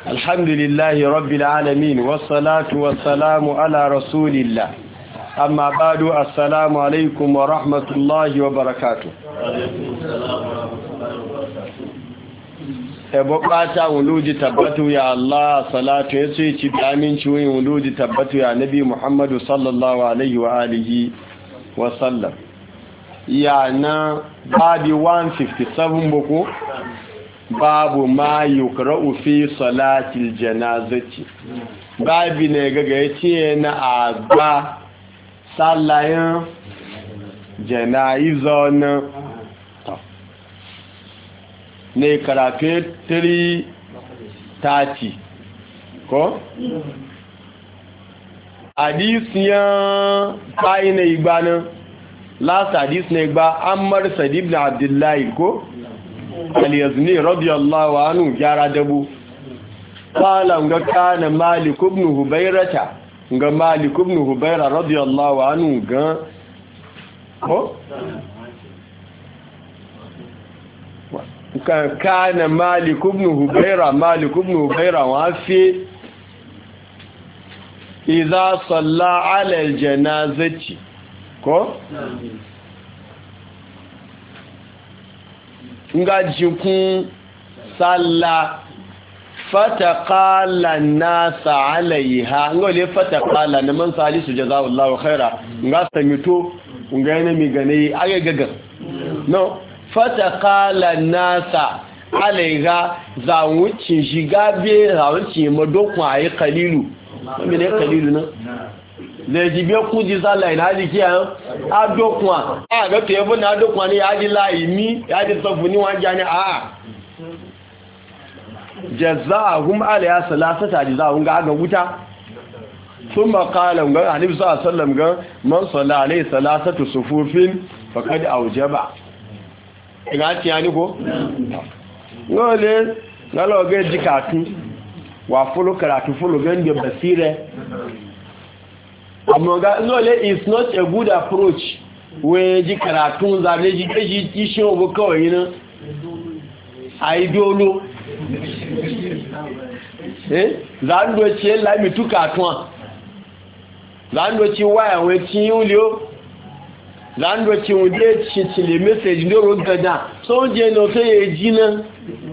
الحمد لله رب العالمين والصلاة والسلام على رسول الله أما بعد السلام عليكم ورحمة الله وبركاته bukata wuluji tabbatu ya Allah salatu ya ce ci damin ciwon wuluji tabbatu ya nabi Muhammadu sallallahu alaihi wa alihi wa sallam ya na babi 157 buku babu ma yukra'u fi salatil janazati babi ne gaga yace na agba sallayin janaiza na ne karatu 330 ko hadisiyan kai ne igbanin last hadis ne igba Ammar Sa'id ibn Abdullah ko al-Yazni radiyallahu anhu gyara dabu qala ga kana Malik ibn Hubayrata ga Malik ibn Hubayra radiyallahu anhu ga ko kana Malik ibn Hubayra wa fi idza salla ala al-janazati ko nga jikun salla fataqala an-nasa alaiha ngole fataqala na man salisu jazakallahu khaira nga samito nga yana mi gane age gaga no fataqala an-nasa alaiha za wucin shiga be za wucin madokun ayi kalilu mene kalilu na le jibe ku ji sala ina ji kiyan adokun a ga to yebo na adokun ni ya ji lai mi ya ji sofu ni wa jani a jazaahum alayha salasata jazaahum ga wuta thumma qala ga annabi sallallahu alaihi wasallam ga man salla alayhi salasatu sufufin faqad awjaba ina ti ani ko ngole ngalo ga jikatu wa fulu karatu fulu gande basire amma ngole is not a good approach we ji karatun zane ji keji tishin obo kawai na aidolo zando ce la mi tukatun zando ci waya we ti yulio zando ci unde ci le message no rogada so je no se ye jina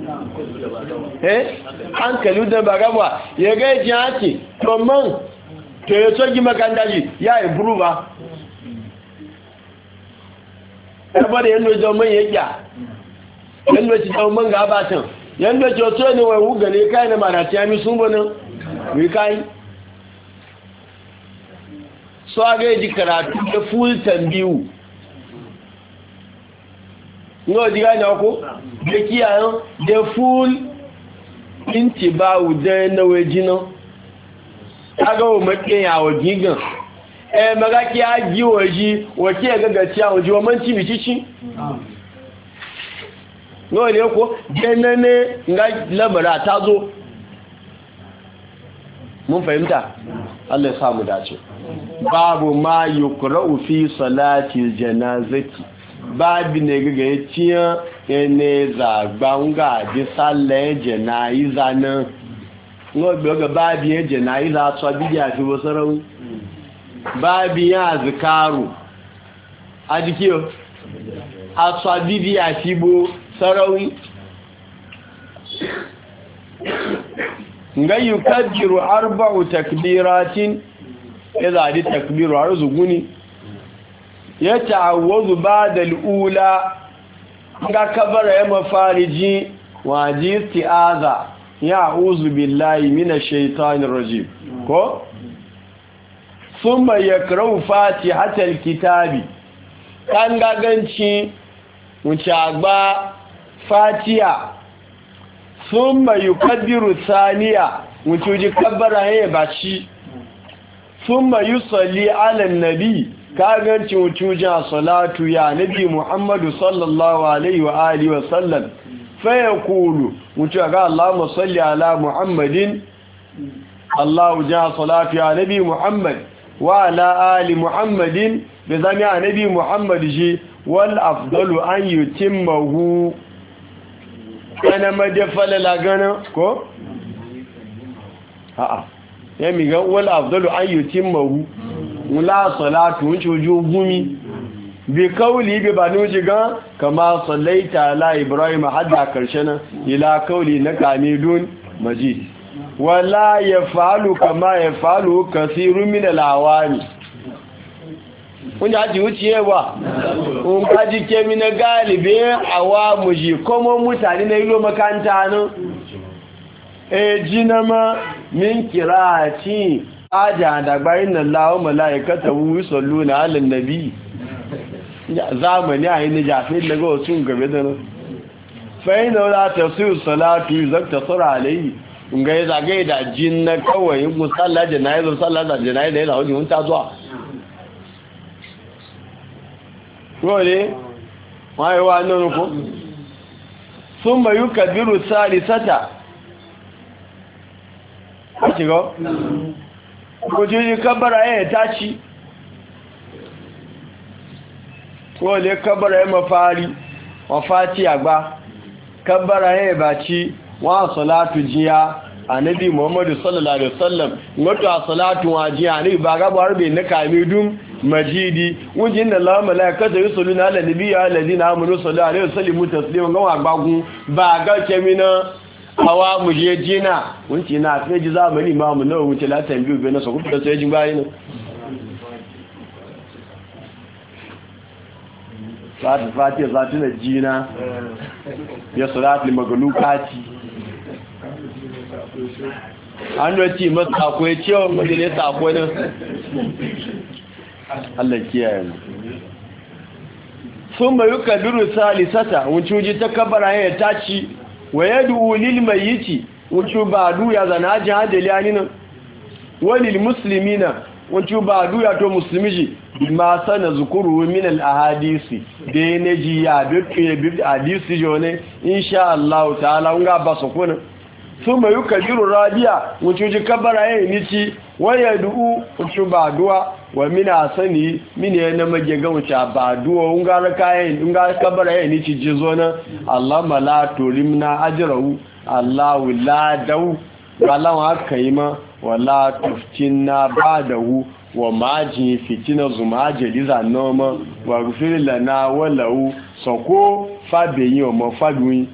an kalu da bagaba ya ga ji ati to man to ya soji makandaji ya improve ba everybody yando jo man yaya yando ci jo man ga batan yando ci to ne wai wuga ne kai na marati ami sun bonan wi kai so aga ji karatu da full tambiu ngo diga na ko de kiyan de full intibawu da na wejino kaga o make yawo gigan magaki aji waji wace ga gaciya waji wa manci bicici no ne ko denane nga labara ta zo mun fahimta Allah ya samu dace babu ma yukra'u fi salati janazati babu ne ga yaciya ene zagbanga di salle janaiza na no gbe babu ye janaiza to bidiya fi wasarau babu ya zikaru adikiyo aso bidiya fi bo sarawi ngai yukaddiru arba'u takbiratin idza di takbiru arzuguni yata'awwazu ba'da al-ula ga kabara ya mafariji waji isti'aza ya'uzu billahi minash shaitanir rajim ko thumma yakra'u fatihatal kitabi kan gaganci wuce agba fatiha thumma yukabbiru thaniya wuce ji kabbara ya baci thumma yusalli ala nabi kaganci wucujin salatu ya nabi Muhammadu sallallahu alaihi wa alihi wa sallam faya kulu wuce ga Allahumma salli ala Muhammadin Allahu ja salatu ya nabi Muhammad wa ala ali Muhammadin bi zami ya nabi Muhammad ji wal afdalu an yutimmahu kana madafala lagana ko a'a ya mi ga wal afdalu an yutimmahu wala salatu wujuju gumi bi kauli bi banu jiga kama sallaita ala ibrahim hadda karshana ila kauli na kamidun majid wala yafalu kama yafalu kasirun min alawani kun ya ji wuciyewa kun kaji kemi na galibe awa muji kuma mutane na ilo makanta nan jinama min kirati aja da bayin Allah malaikatu yusalluna ala nabi zamani ayi ne jafi daga wasu gabe da nan fa ina la tasiru salatu zakta sura alayhi nga ya zagaye da jinna kawai musalla janaizu sallar janaizu yana wajen ta zuwa wole wayewa nan ko sun bayu kabiru salisata a shiga kujiji kabara ya tashi wole kabara ya mafari wafati agba kabara ya baci wa salatu jiya annabi muhammadu sallallahu alaihi wasallam wato a salatu wa jiya ne ba ga bar bai na kamidum majidi wujin da Allah malaikatu yusalluna ala nabiyyi alladhina amanu sallallahu alaihi wasallam tasliman ga agbagun ba ga kemina hawa muje jina wunci na sai ji zamani imamu nawa wuce la tambiyu bai na so kuma sai jin bayin fatiha zati na jina ya salatu magalukati an wace masu akwai cewa majalisa akwai nan Allah kiyaye mu sun bayu kabiru salisata wucuji ta kabara ya taci wa yadu lil mayyiti wucu ba duya zana jihadali anina walil muslimina wucu ba duya to muslimi ma sana zukuru min al ahadisi de neji ya bi hadisi jone insha Allah ta'ala nga basokuna sun bayu kabiru rabiya wucuji kabara ya nici waya du'u wucu ba duwa wa mina sani mini yana mage ga wuce ba duwa ungara kayan ungara kabara ya nici jizo na Allah mala turimna ajrahu Allah la dau wala wa kaima wala tuftinna ba'dahu wa maji fitina zuma jeliza noma wa gufir lana walau soko fabeyin o mo faduyin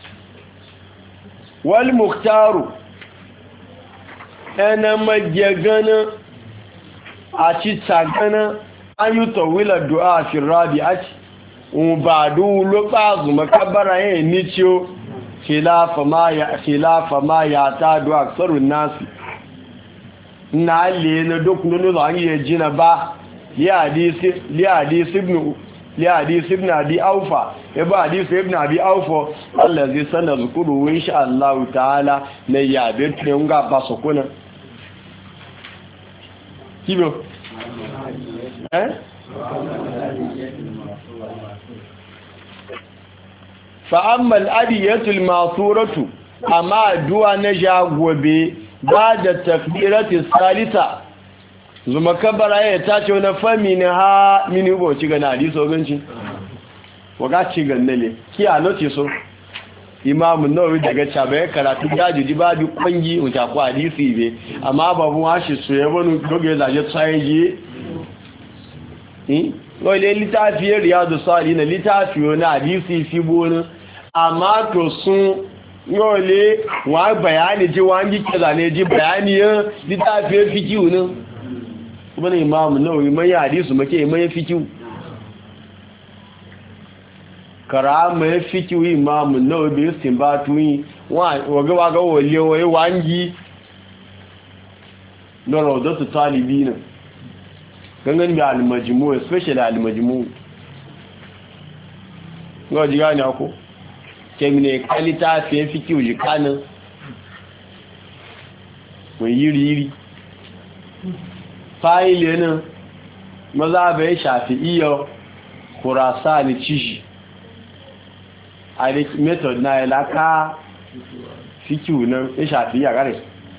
wal mukhtaru ana majagana a ci tsagana an yi tawila du'a fi rabi'ati ubadu lubazu makabara yin nicho khilafa ma ya ta du'a aksarun nasi na le na duk nunu da an yi jina ba li hadisi ibn abi aufa ya ba hadisi ibn abi aufa Allah zai sanar zukuru insha Allah ta'ala na yabe tun ga ba su kuna kibo fa amma al-adiyatul masuratu amma du'a na jagobe ba da takbirati salisa zuma kabara ya tace wani fami na ha mini ubo ci gana hadiso ganci waga ci ganna ne ki a lote so imamu nawawi daga caba ya karatu jajiji ba bi kwangi wuta ko hadisi be amma babu washi so ya wani doge zaje tsayi wale litafi riyadu salihin litafi na hadisi fi bona amma to sun yole wa bayani ji wangi kaza ne ji bayani ya litafi fikihu ne kuma imamu nawawi mai hadisu make mai fikihu karama ya fikihu imamu nawawi bi istinbatu waga wole wai wangi no rawdatu talibina gangan bi al-majmu' especially al-majmu' ngo jiga ni ako kemine kalita fi fikihu jikana ko yiri fáìlì náà mazhabin shafi'iyya khurasani cishi a method na ilaka fikihu nan ya shafi'iyya kare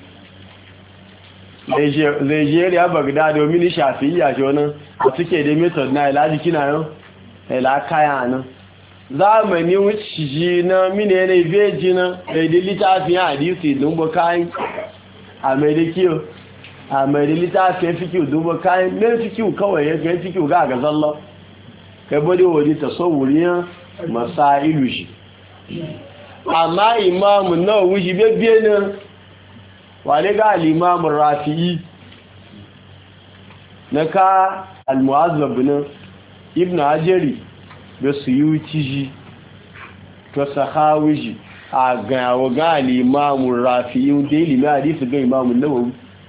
Nigeria Baghdad domin shafi'iyya shi wannan a suke da method na ilaji kina nan ilaka yana zamani wuce na mine ne veji na da littafin hadisi don bukai a mai da kiyo a mai da littafin fikiyu duba kayan mai fikiyu kawai ya kai fikiyu ga zalla kai bade waje tasawuriyar masailu shi amma imamu Nawawi shi bebbe ne wale ga al-Imam Rafi'i na ka al-Mu'azzab bin Ibn Ajari da Suyuti shi to Sahawi shi a ga al-Imam Rafi'i da ilimi hadisi ga Imam Nawawi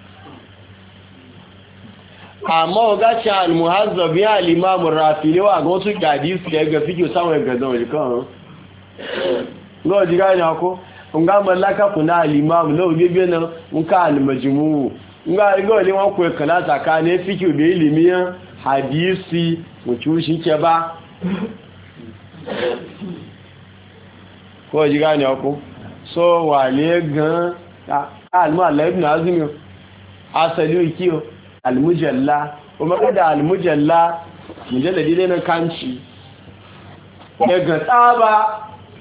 amma ga cha al-Mu'azzab ya al-Imam Rafi'i wa ga wasu hadisi ga fikiyo samun ga dawo kan ngo diga nya ko nga mallaka kuna al-Imam no bebe na nka al-Majmu nga ngo ni won ko kala tsakane fiki be ilimi hadisi mutu shi ke ba ko diga nya ko so wale gan al-Mu'alla ibn Azim asali kiyo al-Mujalla kuma kada al-Mujalla mujalladi ne na kanci daga tsaba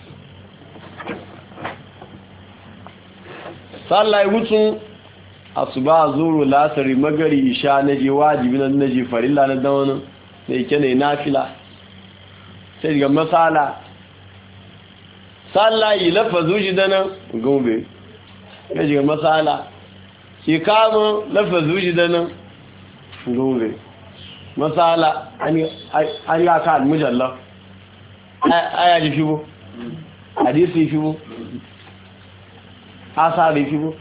sallai mutum asuba zuru lasari magari isha naji wajibi na naji farilla na dawonin da yake ne nafila sai ga masala sallai lafazu shi dana gombe ya ji ga masala shi kama lafazu shi dana gombe masala an yi aka almujalla aya ji fibo hadisi fibo asari fibo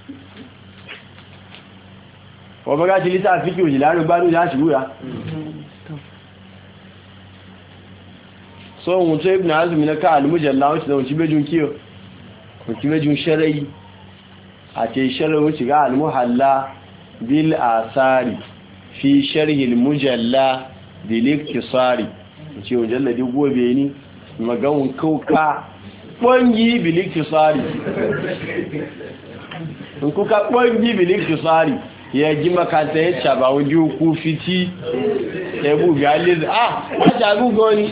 ọmọ gájí lítà fíkì òjì láàrin gbádùn láti rúra so ohun tó Ibn Hazm ní ká al-Mujalla wọ́n ti náà tí méjì kí o tí méjì ṣẹ́rẹ́ yìí àti ìṣẹ́rẹ́ wọ́n ti rá al-Muhalla bil asari fi sharhi al-Mujalla bil iktisari tí ó jẹ́lẹ̀ dí gobe ní magawun kauka ɓongi bil iktisari in kuka ɓongi bil iktisari ya ji makanta ya caba wajen ku fiti ya buga alizu a cagu goni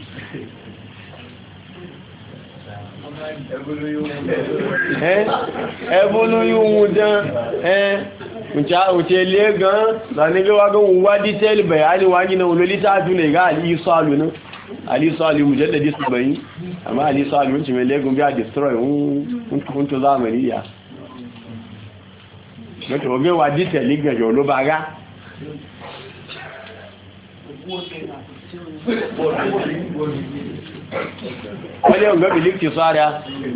ẹbùnú yíò wùdán wuce legan zanigewa gan wuwa detail bayani wani na wuloli ta tuna ga alisalu nan alisalu mujalladi 70 amma alisalu wunci mai legan biya destroy hunto zamani ya mẹ́tọ̀ ọgbẹ́ wà dítẹ̀ lígbẹ̀jọ̀ ló bá rá wọ́n ọgbẹ́ bí líkì sọ́rọ̀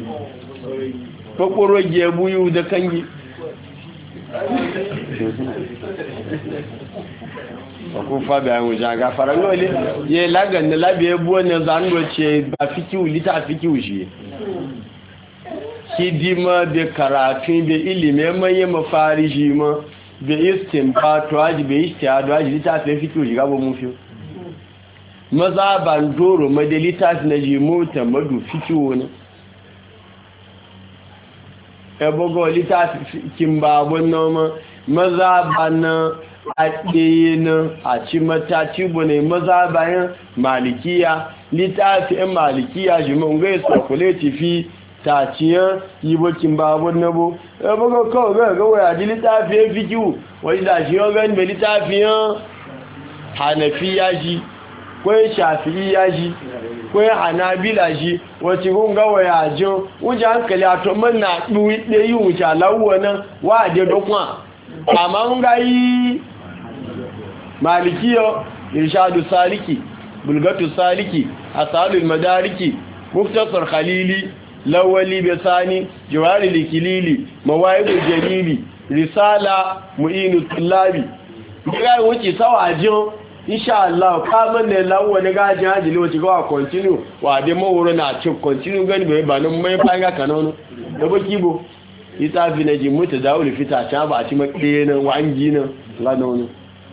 kòkòrò jẹ ẹbú yíò da kanyi ọkùn fàbí àwọn ìjàgà fara lọ́lẹ́ yẹ lágànnà lábí ẹbú ọ̀nà zanúrọ̀ṣẹ́ bá fíkíù lítà fíkíù ṣe hidima da karafin da ilimin manye mafari shi ma da istinbato haji da ishtihadu haji littafin fito shiga ba mun fiyo maza ban doro da littafi na ji mota madu fito wani ebogo littafi kin babon noma maza ba na a ɗaya na a ci mataci bane maza bayan malikiya littafin malikiya shi mun gai sakuleti fi tàcíyàn yíbókin bá abun nabo ẹgbogbo kawai ga waya ji littafiyan fikiyu wani da shi yau gani mai littafiyan hanafi ya shi kwai shafi ya shi kwai hanabila shi wacce kun ga waya jin wuce hankali a to man na ɗaya yi wuce alawuwa nan wa a dedokwa amma n ga yi malikiyo irshadu saliki bulgatu saliki asalul madariki muftasar khalili lawali besani jawari likilili mawaibu jalili risala mu'inu tullabi ga wuce sawajin insha Allah kaman ne lawo ne ga jajili wuce ga continue wa de mawuro na ci continue gani bai ba nan mai fanga kanono da baki bo ita fi na ji mutu da uli fita ta ba ci makiye nan wangi nan lanono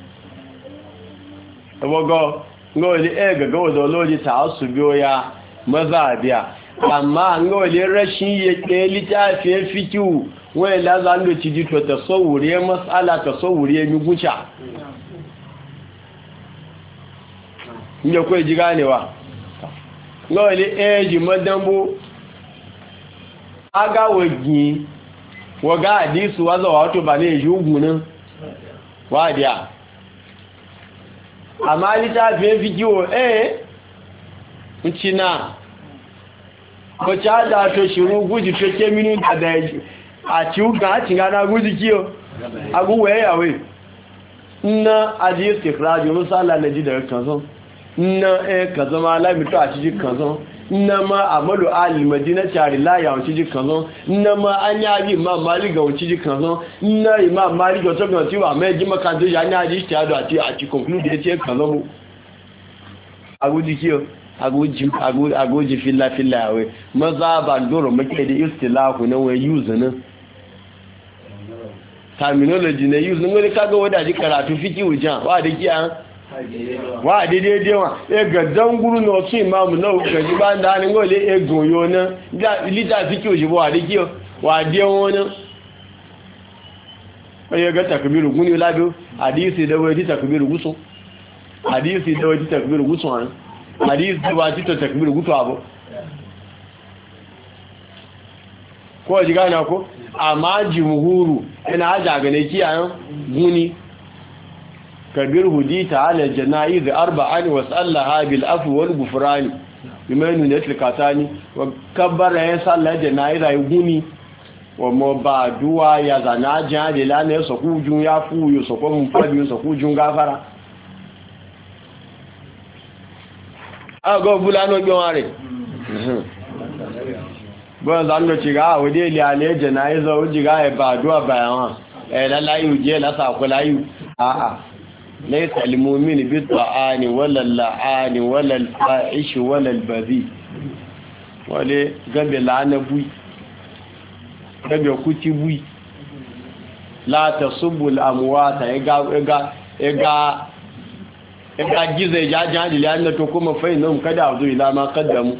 abogo ngoli ga ga wazoloji ta asubiyo ya mazabiya amma an ga wale rashin ya ke littafin fikiyu wani lazan da ci jito ta sauwure matsala ta sauwure miguca inda kawai ji ganewa ga wale eji madambo agawagi waga hadisu wazo wato ba ne jugunin wadiya amma littafin fikiyo ncina ko cha da to shiru guji to ke minu da a ci ga ci ga na guji kiyo aguwe yawe na aji istifraj musalla na ji daga kanzo na kaza ma la mi to a ci kanzo na ma amalu al madina chari la ya ci kanzo na ma anya bi ma mali ga ci kanzo na imam mali ga to ga ci wa me ji makanto ya nya ji ta do a ci conclude ce kanzo mu aguji kiyo agoji filla yawe maza ba doro make da istilahu na wai use nan terminology na use wani kaga wadaji karatu fiki wujan wa da kiyan wa daidai wa ga danguru no su imam na ukaji ba da ni gole egun yo na lita fiki wuji wa da kiyo wa de wona ayi ga takbiru guni labiyo hadisi da wai takbiru guso hadisi da wai takbiru guso an hadis da ba tito takbir gutu abu ko ji gane ko amma jumhuru ina haja ga ne kiyayen guni kabir hudita ala janaiz arba'an wasallaha bil afwi wal ghufran bimanu netlikatani wa kabbara ya sallah janaiz ay guni wa mo ba duwa ya zanaja de la ne so kujun ya fuyo so ko mun fadi so kujun gafara ago bulano gbonare bon zanno ci ga wode ile ale janaiza uji ga e ba duwa bayan la layu je la sa ko layu a laysa al mu'min bi ta'ani wala la'ani wala al fa'ish wala al bazi wale gabe lana bui gabe kuti bui la tasubbu al amwata ega gizo ya jihadi liyanna to kuma fai nan kada a zo ila ma kaddamu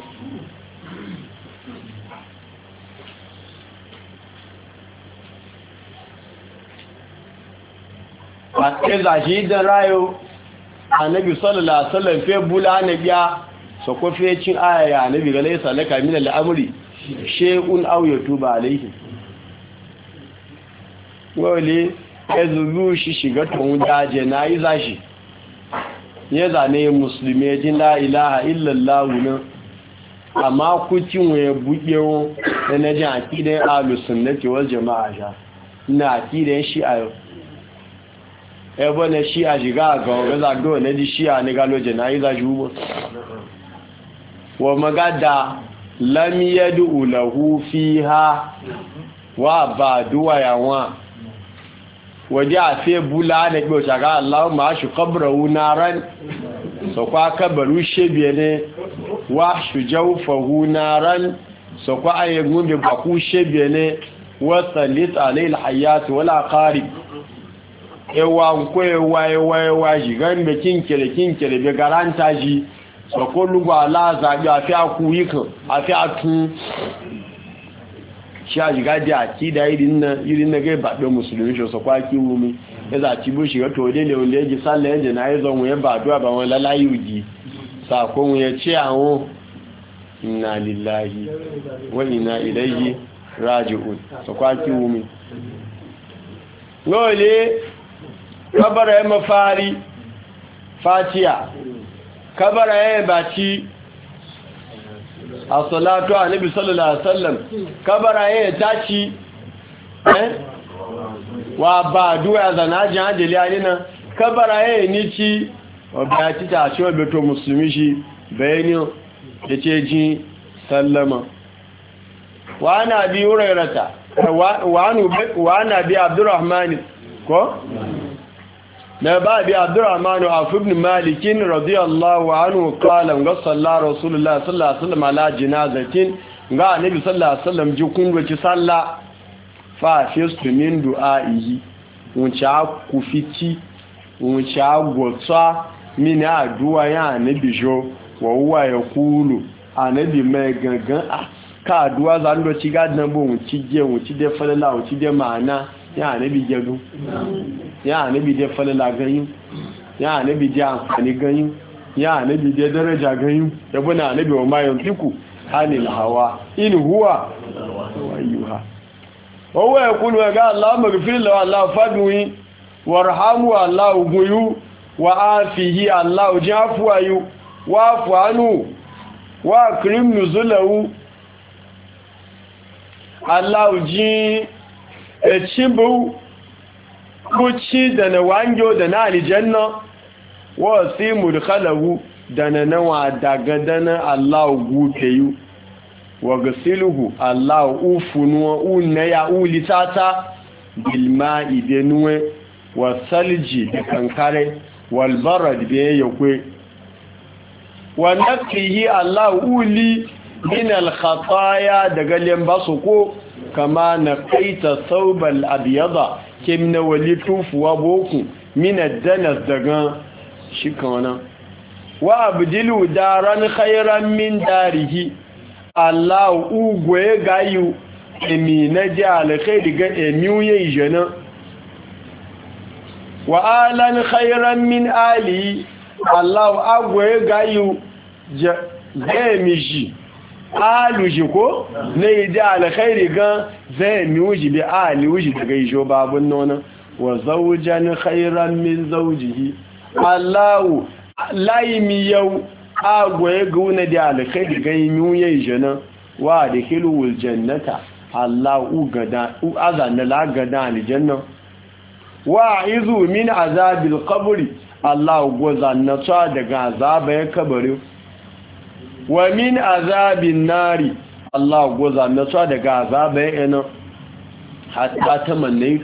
a ƙiza shi don rayo annabi sallallahu alaihi wasallam fe bula na biya so ko fe cin ayaya annabi ga laysa laka min al-amri shay'un aw yatuba alayhi wale ezulu shi shiga tun daje nayi zashi ya zane musulmi jin la ilaha illallah nan amma kucin waye buɗewo da na jin aƙidan ahlus sunnati wal jama'a sha ina aƙidan shi'a yau ebe na shi'a shiga ga gaza do na ji shi'a ne galo jana'iza jubo wa magada lam yad'u lahu fiha wa ba duwa yawa waje a fe bula da biyo shaga Allah ma shi qabrahu naran so kwa kabaru shebe ne wa shujawfahu naran so kwa ayegun be baku shebe ne wa salit alayhi alhayat wala qarib ewa ko ewa jigan be kinkere be garanta ji so ko lugu ala zabi afi akuyi kan afi atun shi a shiga da akida irin na gai baɗo musulmi shi su kwaki wumi ya zaci bu shiga to dai ne wanda ya ji sallah yadda na yi zon wuya ba duwa ba wani lalayi uji sakon wuya ce awon inna lillahi wa inna ilaihi raji'un su kwaki wumi lole kabara ya mafari fatiya kabara ya baci as-salatu annabi sallallahu alaihi wasallam kabara ya taci wa ba duwa zanaji hadili alina kabara ya nici wa ba ci ta ci wa to musulmi shi bayani yace ji sallama wa ana bi hurairata wa ana bi abdurrahman ko na ba bi abdurrahman ibn malik radiyallahu anhu qala ga sallallahu rasulullah sallallahu alaihi wasallam ala janazatin ga annabi sallallahu alaihi wasallam ji kundoci sallah fa fistu min du'aihi uncha ku fiti uncha gotsa min addu'a ya annabi jo wa huwa yaqulu annabi mai gangan ka addu'a zan do ci gadan bo unci je unci de falala unci de ma'ana ya anabi jadu ya anabi da falala ganyu ya anabi da amfani ganyu ya anabi da daraja ganyu ya buna anabi wa ma yantiku halil hawa in huwa ayyuha wa yaqulu ga Allah maghfir lahu Allah fadwi warhamu Allah guyu wa afihi Allah jafuayu wa fanu wa akrim nuzulahu Allah ji echimbu kuci da na wanjo da na aljanna wa simul khalahu da na nawa daga dana Allah guteyu wa gasiluhu Allah ufunu unaya ulitata bilma'i benue wa salji da kankare wal barad be yakwe wa naqihi Allah uli min al khataya daga lembasu ko kama naqaita thawbal abyada kimna walitufu wa boku min ad-danas daga shikana wa abdilu daran khayran min darihi Allah ugwe gayu emi na ji alkhairi ga emiye jana wa alan khayran min ali Allah agwe gayu zemiji aluji ko ne ji alkhairi ga zemiuji bi ali uji daga ijo babun nona wa zawjan khayran min zawjihi Allah laimi yau agwaye guna da alkhairi ganyu yayi jana wa da hilul jannata Allah azana la gada aljanna wa izu min azabil qabri Allah gozanna ta daga azabai kabari wa min azabin nari Allah gozanna ta daga azabai ina hatta tamannai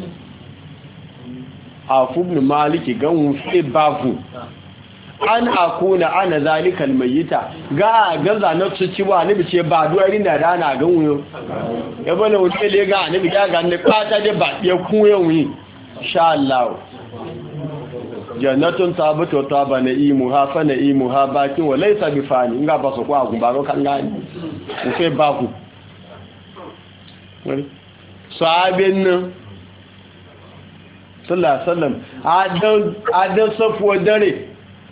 afubnu maliki ganwu fi bafu an akuna ana zalikal mayyita ga gaza na su ci ba ni bice ba duwari da ana gan wuyo ya bane wuce le ga ni biya ga ni kwata da ba ya kuyo wi insha Allah jannatun tabatu taba naimu ha fa naimu ha bakin wa laysa bi fani nga ba su kwa gun ba ro kan gani ku fe ba ku sahabin nan sallallahu alaihi wasallam adan safuwa dare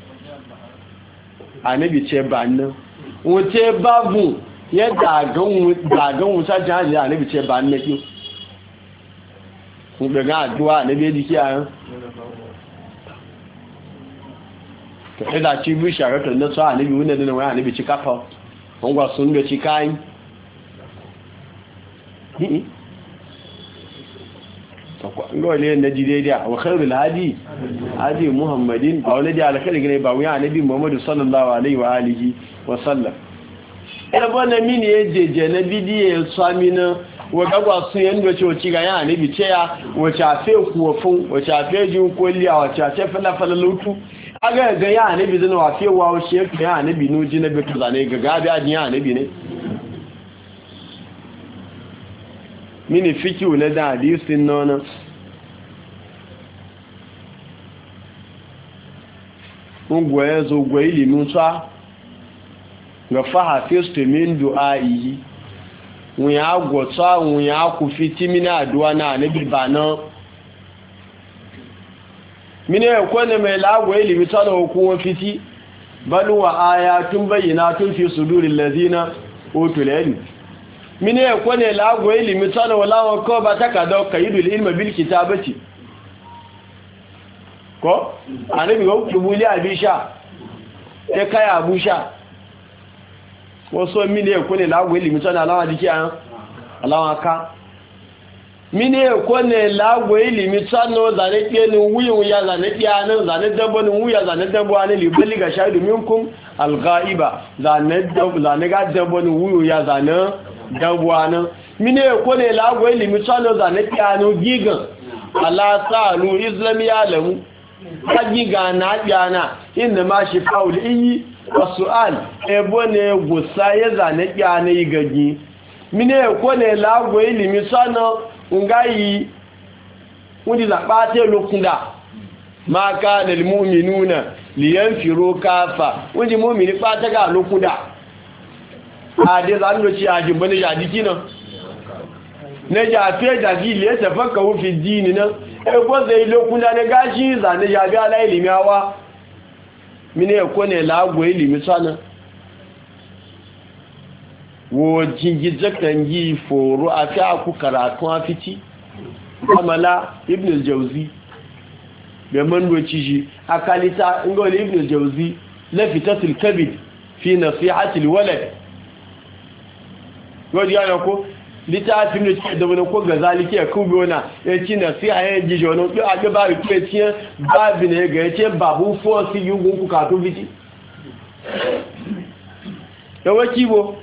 anabi ce ba nan wuce babu yadda gagan wuta jihar anabi ce ba nan ki kun daga addu'a anabi ya jiki a yan ta ɗada ci bi sharatar na tsawa anabi wunda da wani anabi ci kafa wangwa sun ga ci kayan ngole na jidediya wa khairul hadi muhammadin ba wani da alkhairi ne ba wuya annabi muhammadu sallallahu alaihi wa alihi wa sallam ina bana mini yejeje na bidiye samina wa gagwa sun yanda ce ci ga ya annabi ce ya wace afe kuwafun wace afe jin kolliya wace afe falafala lutu aga ga ya annabi zan wa fe wa shi ya annabi nuji na bitu zane ga gabi ajin ya annabi ne mini fiki wule da hadisin nona ungwaye zo gwaye limusa ga faha festu min du'ayi wun ya gwata wun ya ku fiti mina aduwa na anabi ba na mini ya kwane mai lagwaye limita da hukumar fiti baluwa aya tun bayyana tun fi sudurin lazina otulayen mini ya kwane lagu ilimi tsana walawan ko ba takada kaidul ilmi bil kitabati ko anabi go kubuli abisha e kai abusha waso mini ya kwane lagu ilimi tsana alawa diki an alawa ka mini ya kwane lagu ilimi tsana zane tiye wuyun ya zane tiya nan zane dabban wuya zane dabba ne libali ga shaidu minkum alghaiba zane ga dabban wuyu ya zane dabwana mine ko ne lago ilimi tsano za na piano gigan ala salu islamiya lamu giga na piana inda ma shi faul yi wasu'al ebo ne gusa ya za na piana igagi mine ko ne lago ilimi tsano ngai wudi za bate lokunda ma ka da mu'minuna liyanfiru kafa wudi mu'mini bata ga lokunda ade zanu ci ajin bane ya diki nan ne ja fe da gi le ta fakka hu fi dini nan e ko zai lokuna ne gashi zane ya bi ala ilimi awa mine ko ne lago ilimi sana wo jingije kan yi foro a ta ku karatu a fiti amala ibn al-jawzi da mandoci shi akalita ingoli ibn al-jawzi lafitatul kabid fi nasihatil walad godi yana ko litafin da ke da wani ko gazali ke kubona ya ci nasiha ya ji jono bi a ba ke ci babu ne ga yace babu force yugun ku ka to fiti yawa kibo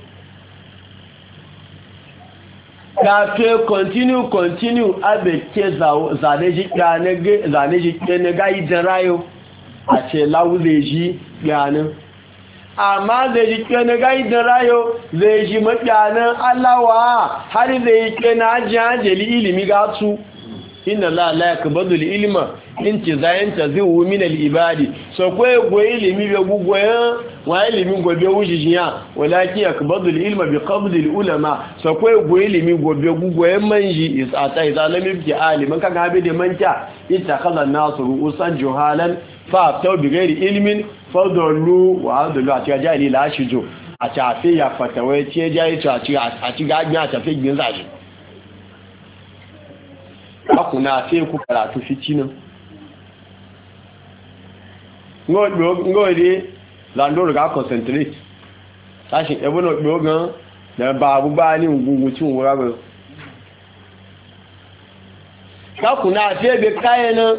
kafe continue abe ke zane ji ke na gayi da rayo a ce lauze ji ganin amma zai ji ke na gayi da rayo zai ji mafiyanin allawa har zai ke na ajiyajali ilimi gatsu inna la yakbadu al-ilma intizayanta zihu min al-ibadi so ko ilimi be gugoyan wa ilimi gobe wujijiya walakin yakbadu al-ilma bi qabd al-ulama so ko ilimi gobe gugoyan manji is ata izalami bi aliman kaga habe de manta ittakhadha an-nasu usan juhalan fa taw bi ghairi ilmin fadallu wa adallu ati ajali la shijo a tafe ya fatawa ce jayi ta ci gagnya ta fe gbin zaji akuna sai ku karatu fitinan ngode zandoro ga concentrate sashi ebono dogan da babu ba ni gungun cin wura ba akuna sai be kayan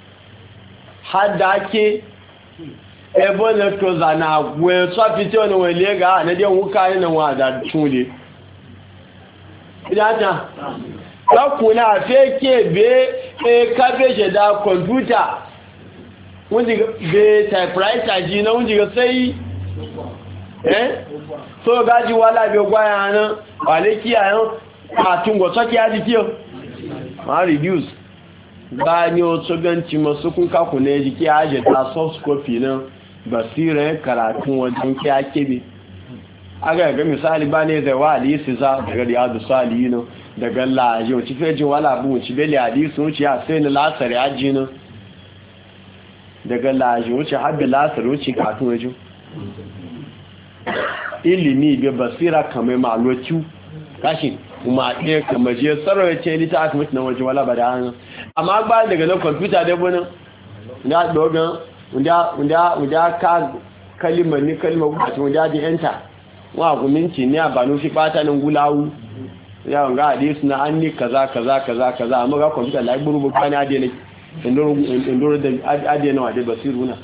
hadake ebono to zana gwe so fitinan wele ga na de wuka ni wa da tule idata kakuna feke be kabeje da computer wunji be typewriter ji na wunji ga sai so gaji wala be gwaya nan wale kiyayen atun go soki aji kiyo ma reduce ba ni o so ganci masu kun kakuna jiki aje ta soft copy nan basira karatun wajen kiyakebe aga ga misali ba ne zai wa hadisi za daga riyadu salihino daga laji wuce fejin wala abu wuce beli hadisi wuce ya sai na lasari aji nan daga laji wuce haɓe lasari wuce katun wajen ilimi bai basira kamar maloci kashi kuma ɗaya kamar je sarrafa ce lita aka mutu na wajen wala ba da hannun amma ba daga nan kwamfuta dai bunin da dogon wanda ka kalimar ni kalimar gudatu wanda ji enter wa guminci ne a banu fi batanin gulawu yawon ga hadisi na an ni kaza amma ga kwamfuta la gburu bukani adiyana indoro da adiyana wa da basiru na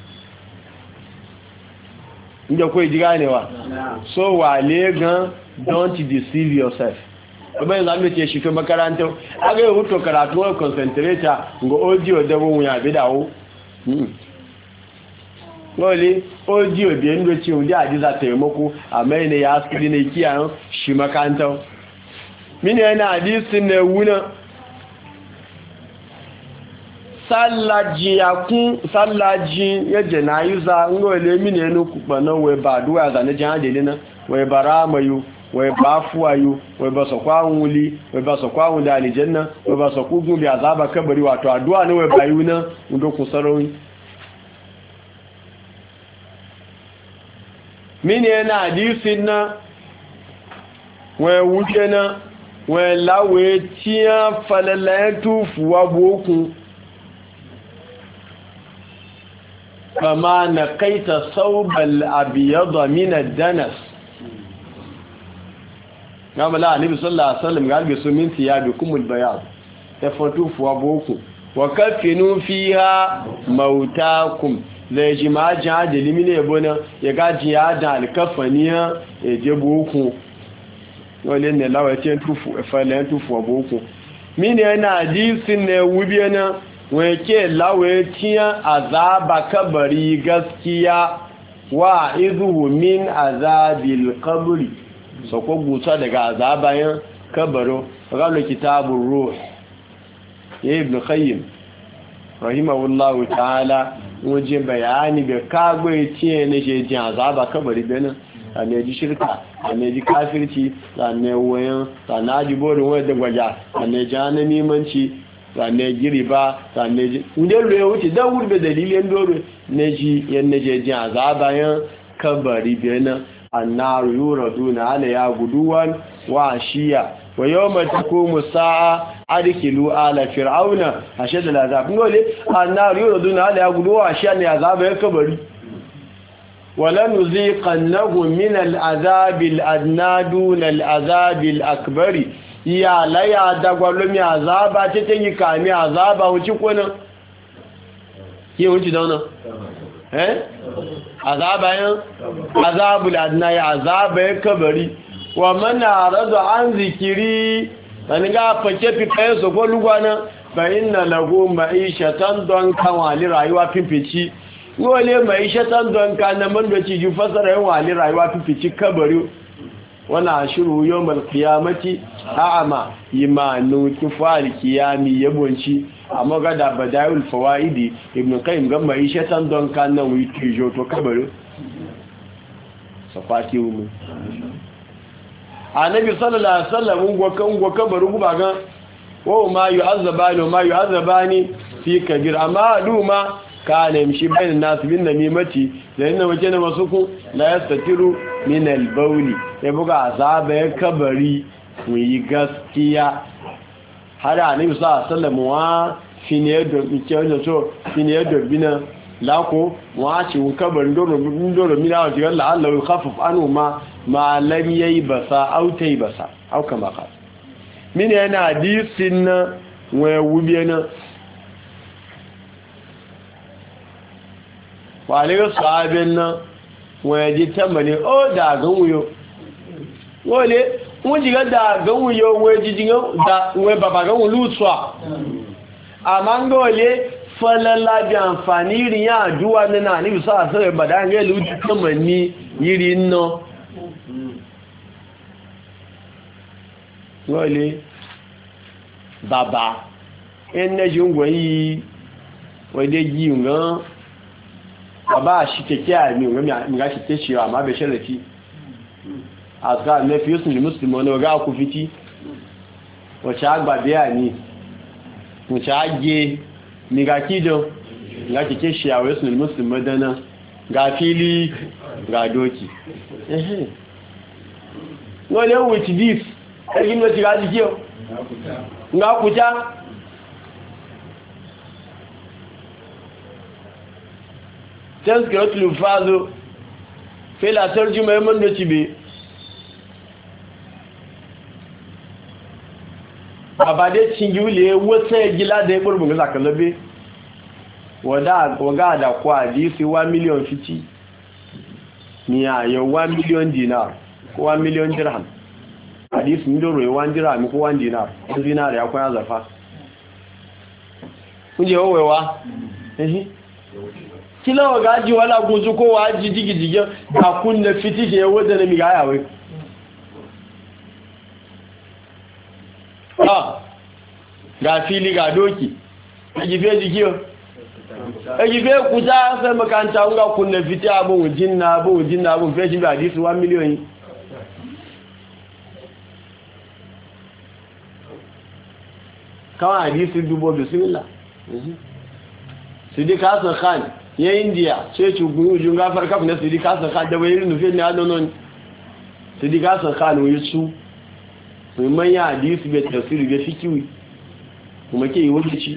inda kawai ji ganewa so wale gan don't deceive yourself ọgbẹ́ ìlànà tí ẹ ṣe fẹ́ makarantar agẹ́ ìwútọ̀ karatu wọn concentrator ga audio dabon wuya bidawo wale audio biyan da ce wunde a jiza taimako a mai ne ya askiri ne kiyayen shi makarantar mini yana hadisin na wuna sallaji ya janayiza ngole mini yana kubanan wai ba duwa zane jihar dalina wai ba ramayu wai ba fuwayu wai ba sakwawun wuli wai ba sakwawun da alijanna wai ba sakwagun bi azaba kabari wato addu'a ne wai bayu na ndokun sarauni mini yana hadisin na wai wuce na wai lawe tiya falalayen tufuwa bokun kama na kaita saubal abiyadwa minar danas gama la anibi sallallahu alaihi wasallam galbi su minti ya bi kumul bayan efon tufuwa bokun wa kafinu fiha mautakum zai ji majin ajali mini yabo na ya gaji ya da alkafaniya ya je boko wale ne lawacin falayen tufu a boko mini yana hadisin ne wubiya na wake lawacin azaba kabari gaskiya wa izuhu min azabil kabari sako gusa daga azabayen kabaro ranar kitabun ruh ya ibn qayyim rahimahullahu ta'ala wajen bayani da kagwai ciye na jejin azaba kabari benin a ne ji shirka a ne ji kafirci a ne wayan a na ji borin wayar da gwaja a ne ji hannun nimanci a ne giri ba a ne ji inda ya wuce don wurbe dalilin doro na ji yan na jejin azaba yan kabari benin annaru yuraduna alayha guduwan wa ashiya wa yawma taqumu sa'a adkhilu ala fir'auna ashad al'azab ngole annaru yuraduna alayha guduwan wa ashiya ne azab ya kabari wala nuziqannahum min al'azab al'adna duna al'azab al'akbari ya la ya dagwalo mi azaba tete yi kami azaba wuci kona ke wuci dauna azabul adna ya azaba ya kabari wa mana radu an zikiri wani ga fake fikayen su ko lugwana ba inna lahu ma'ishatan don kan wali rayuwa fifici wale ma'ishatan don kan na mandoci ji fasara yin wali rayuwa fifici kabari wana shiru yawmal qiyamati a'ama imanu kifal kiyami yabonci amma ga da badayul fawaidi ibn qayyim ga mai shaitan don kan nan wi tijo to kabari safati mu annabi sallallahu alaihi wasallam go kabari guba ga wa ma yu'azzabani fi kabir amma duma kana yamshi bainan nas bin namimati da inna wajena masuku la yastatiru min al-bawli ya buga azaba ya kabari mu yi gaskiya har annabi sallallahu alaihi wasallam wa fine do bice so fine do bina lako wa ci kabarin doro mina wa jigan la Allah khaffaf anu ma lam yayi basa au tai basa au kama ka mine yana hadisin na wa wubiyana wa alayhi sahabin na wa ji tambane o da gan wuyo wole mun jiga da gan wuyo wa jijin da wa baba gan wulutswa amma ngole falala bi àǹfààní riyan aduwa nana ni bisa sai badan ga lu tamani yiri no wole baba enne jungo yi wede yi ngan baba shi keke ami ngan ga shi te shi amma be sharati azga ne fi muslimu ne ga ku fiti wace agba biya ni wace age ni ga kido ga kike shi a wasu muslim madana ga fili ga doki wale with this egin wati ga dikiyo nga kuja tazkiratul lufazo fela tarjuma yaman da cibe abade cingule wata gila da ya burbun ga kalabe waga da kwa disi 1 million fiti ni ayo 1 million dinar ko 1 million dirham hadisi ndoro 1 dirham ko 1 dinar dinar ya kwa zafa kuje owewa kila waga ji wala guzu ko waji digidigi ka kunna fiti je wanda ne mi ga yawe ga fili ga doki ajibe jikiyo ajibe kuta sai makanta nga kunna fiti abun jinna abun feshi ba hadisi 1 million kawai hadisi dubo bismillah Sidi Hassan Khan ya India sai ci gujun gafar kafin na Sidi Hassan Khan da bayin nufin ne adonon Sidi Hassan Khan wuyi su muhimman ya hadisi bai tafsiri bai fikiwi kuma ke yi wuce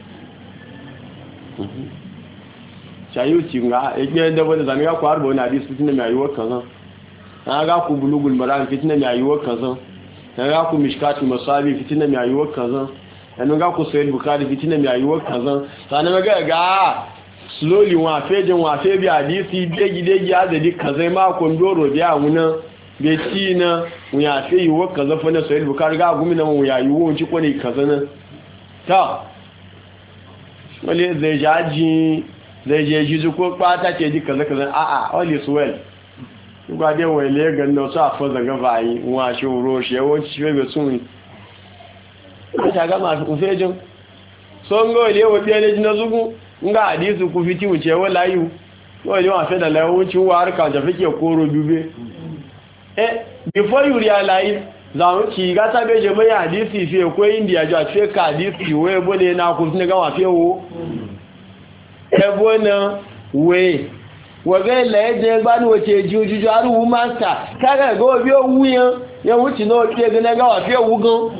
shayuci ga yake da wanda zan ga ku harba wani hadisi fitina mai yiwuwar kazan na ga ku bulugul maram fitina mai yiwuwar kazan na ga ku mishkatu masabi fitina mai yiwuwar kazan na ga ku sayyid bukhari fitina mai yiwuwar kazan sanan ga slowly wa febi hadisi degi azadi kazai ma kondoro biya wuna be ci na mu ya fe yiwuwar kazan fa na sayyid bukhari ga gumi na mu ya yiwuwar ci ko ne kazan ta wale zai je ji ko kwata ce ji kaza a'a all is well gba dai wale ga no so afo zaga bayi wa shoro she won ci be sun ta ga ma ku fejin so ngo le wo bi ne na zugu nga hadisi ku fiti wuce wala yu wale wa fe da lawo ci wa harka da fike koro dube before you realize zaun ci ga ta beje mai hadisi fi ko india ja fe ka hadisi we bone na ku ne ga wa fe wo ebona we wage laye gba ni wace jujuju aru master kaga go bi owu yan wuti no ke gane ga wa fi owu gan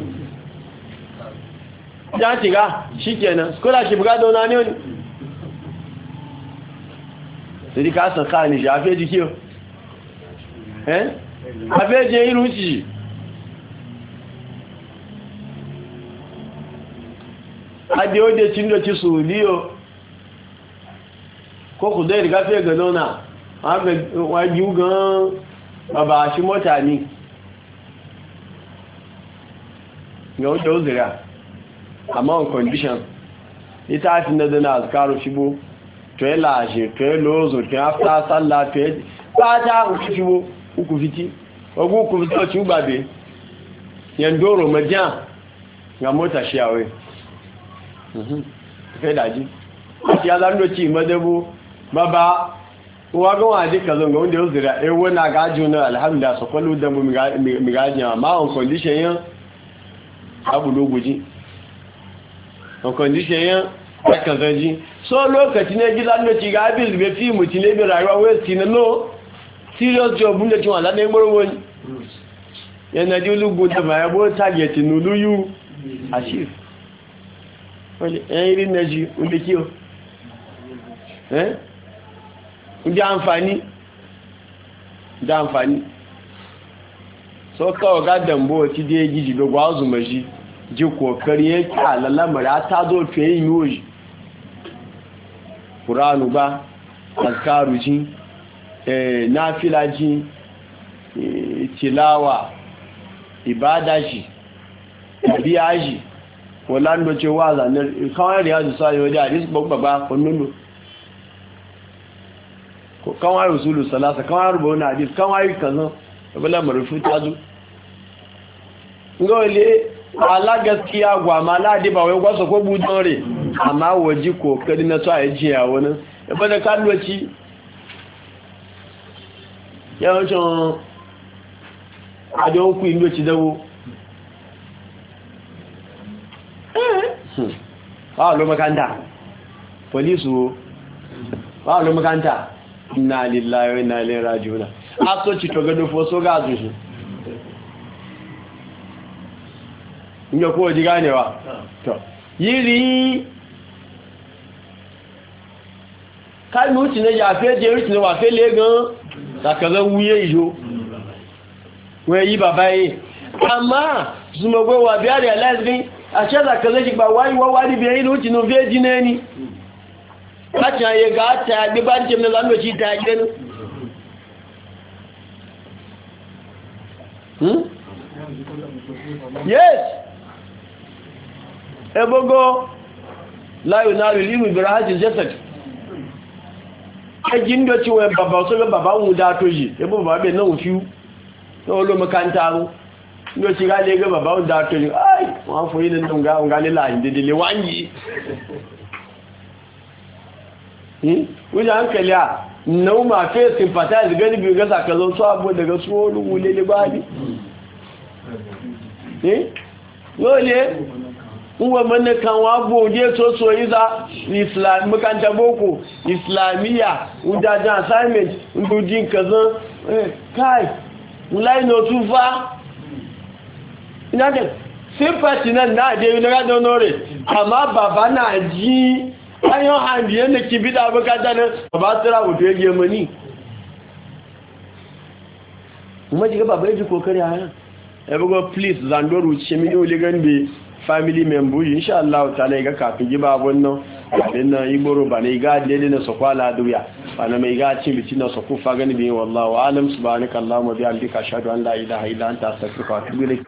ja ti ga shikenan scholarship ga dona ne sai ka san khani ja fe dikiyo afeje iruji ade ode tindo ti suliyo ko ku dai riga fe gano na aga waju gan baba shi mota ni yo jo zira amma on condition ita tin da na azkaru shibo to ela je to lozo to after sallah to pata ukifibo ukufiti ogu ukufiti o ti ugbabe yendoro majan ga mota shi awe fe daji ati alando ti madebo baba wa ga wa dika zo ga wanda yo zira wona ga juna alhamdulillah so kullu da mu mi ga nya ma on condition yan abu loguji on condition yan ka zanji so lokaci ne gidan ne ci ga bil be fi mu ti ne bi rayuwa we ti ne no serious job nde ti wala ne gboro woni yana di olugun da ba yabo target nulu yu achieve wale iri naji unde kiyo unde amfani so kawo ga dambo ti de gidi do gwa azuma ji ji kokari yake alalamara ta zo to yin yoji qur'anu ba azkaru ji nafila ji tilawa ibada ji biya ji wala ce waza ne kawai riyadu sai wadi hadis babba kunnunu ko kawai rasulu salasa kawai rubu na hadis kawai kaza bala marufu tazu ngole ala gaskiya gwa mala di ba wai gwaso ko budore amma waji kokari na so a ji ya wani ba da kalloci yawancin adon ku indo ci dawo ba lo makanta polisu ba lo makanta inna lillahi wa inna ilaihi raji'un aso ci to gado fo so ga zuzu inda ko ji ganewa to yiri kai mu ci ne ya fe je ri ne wa fe le gan sakaza wuye ijo we yi baba yi amma zuma gwe wa biya realize bin a ce sakaza ji ba wai wa wani biya yi wuce no fe ji ne ni kacha ye ga ta bi ban ce ne zan ci ta gidan yes ebogo la yunalu limu birahati jasad ajin do ci we baba so be baba wu da to yi ebo baba be na wu fiu no lo makanta ru ndo ci ga le ga baba wu da to yi ai wa fo yi nan ga le la inde le wangi wuja hankali a nau ma fe sympathize gani bi ga sakalon so abu daga so lu wule le bali yole uwa manne kan wa gode so yiza islam makanta boko islamiya unda da assignment ndujin kazan kai mulai no tufa ina da sympathy nan na de na ga donore amma baba na ji ayo handi yanda kibida makanta nan baba tsira wuto yake mani kuma ji ga baba ji kokari a ebogo please zandoru chemi ole ganbe family member insha Allah ta'ala ga kafin giba wannan abin nan igboro bane ga dele na sokwala duya bana mai ga cin bici na sokufa gani bi wallahi wa alam subhanaka allahumma bihamdika ashhadu an la ilaha illa anta astaghfiruka wa atubu ilayk